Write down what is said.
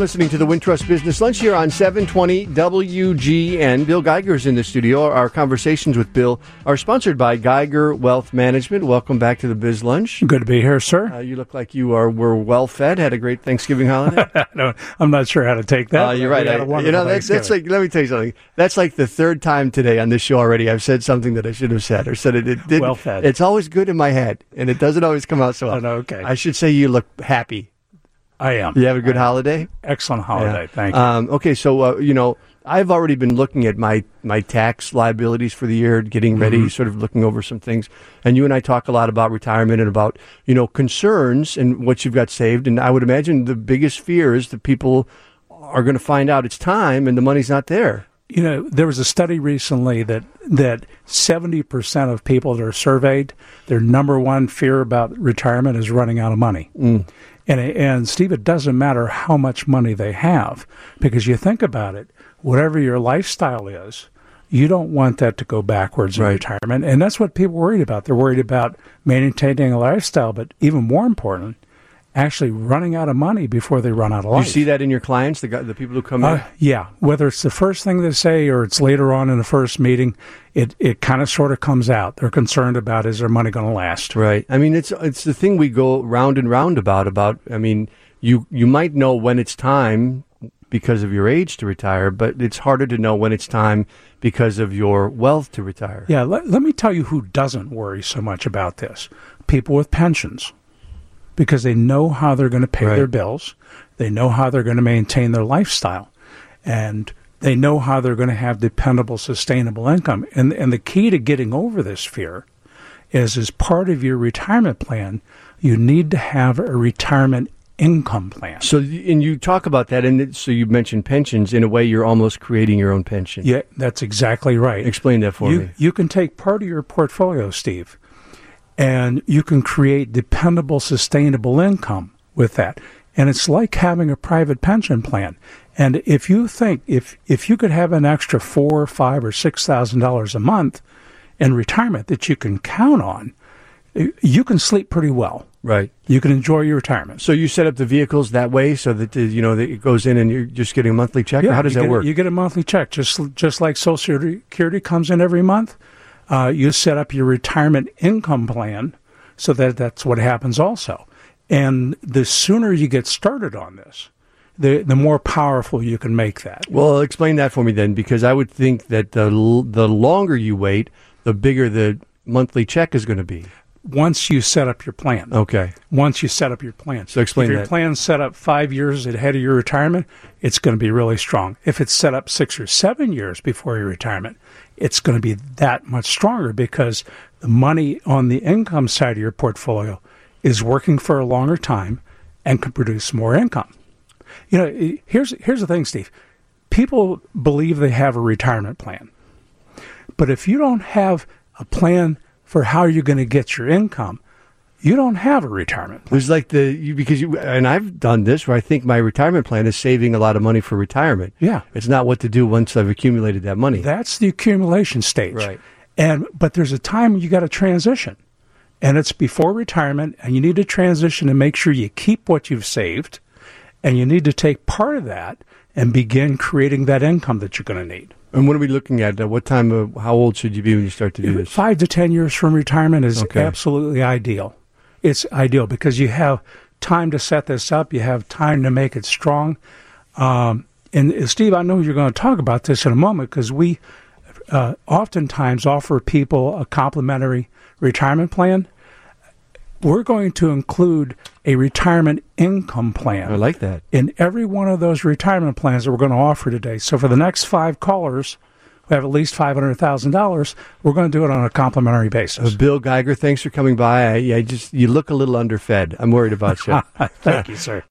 listening to the Wintrust Business Lunch here on 720 WGN. Bill Geiger's in the studio. Our conversations with Bill are sponsored by Geiger Wealth Management. Welcome back to the Biz Lunch. Good to be here, sir. You look like you were well fed. Had a great Thanksgiving holiday. No, I'm not sure how to take that. You're right. That's like. Let me tell you something. That's like the third time today on this show already I've said something that I should have said, or said it didn't. Well fed. It's always good in my head, and it doesn't always come out so well. Oh, no, okay. I should say you look happy. I am. You have a good holiday? Excellent holiday. Yeah. Thank you. Okay, so, I've already been looking at my tax liabilities for the year, getting ready, sort of looking over some things. And you and I talk a lot about retirement and about, concerns and what you've got saved. And I would imagine the biggest fear is that people are going to find out it's time and the money's not there. There was a study recently that 70% of people that are surveyed, their number one fear about retirement is running out of money. And Steve, it doesn't matter how much money they have, because you think about it, whatever your lifestyle is, you don't want that to go backwards in retirement. And that's what people are worried about. They're worried about maintaining a lifestyle, but even more important, actually running out of money before they run out of life. You see that in your clients, the people who come in? Yeah. Whether it's the first thing they say or it's later on in the first meeting, it kind of sort of comes out. They're concerned about, is their money going to last? Right. I mean, it's the thing we go round and round about, I mean, you might know when it's time because of your age to retire, but it's harder to know when it's time because of your wealth to retire. Yeah. Let me tell you who doesn't worry so much about this. People with pensions. Because they know how they're going to pay their bills. They know how they're going to maintain their lifestyle. And they know how they're going to have dependable, sustainable income. And the key to getting over this fear is, as part of your retirement plan, you need to have a retirement income plan. So, and you talk about that, and so you mentioned pensions. In a way, you're almost creating your own pension. Yeah, that's exactly right. Explain that for me. You can take part of your portfolio, Steve, and you can create dependable, sustainable income with that. And it's like having a private pension plan. And if you think, if you could have an extra $4,000 or $5,000 or $6,000 a month in retirement that you can count on, you can sleep pretty well. Right. You can enjoy your retirement. So you set up the vehicles that way so that, that it goes in and you're just getting a monthly check? Yeah, or how does that work? You get a monthly check, just like Social Security comes in every month. You set up your retirement income plan so that's what happens also. And the sooner you get started on this, the more powerful you can make that. Well, explain that for me then, because I would think that the longer you wait, the bigger the monthly check is going to be. Once you set up your plan. Okay. Once you set up your plan. So explain that. If your plan's set up 5 years ahead of your retirement, it's going to be really strong. If it's set up 6 or 7 years before your retirement, it's going to be that much stronger, because the money on the income side of your portfolio is working for a longer time and can produce more income. Here's the thing, Steve. People believe they have a retirement plan. But if you don't have a plan for how you're going to get your income, you don't have a retirement plan. There's like and I've done this where I think my retirement plan is saving a lot of money for retirement. Yeah. It's not what to do once I've accumulated that money. That's the accumulation stage. Right. But there's a time you got to transition. And it's before retirement, and you need to transition and make sure you keep what you've saved, and you need to take part of that and begin creating that income that you're going to need. And what are we looking at? What time, how old should you be when you start to do this? 5 to 10 years from retirement is absolutely ideal. It's ideal because you have time to set this up. You have time to make it strong. And Steve, I know you're going to talk about this in a moment, because we oftentimes offer people a complimentary retirement plan. We're going to include a retirement income plan. I like that. In every one of those retirement plans that we're going to offer today. So for the next 5 callers who have at least $500,000, we're going to do it on a complimentary basis. Bill Geiger, thanks for coming by. You look a little underfed. I'm worried about you. Thank you, sir.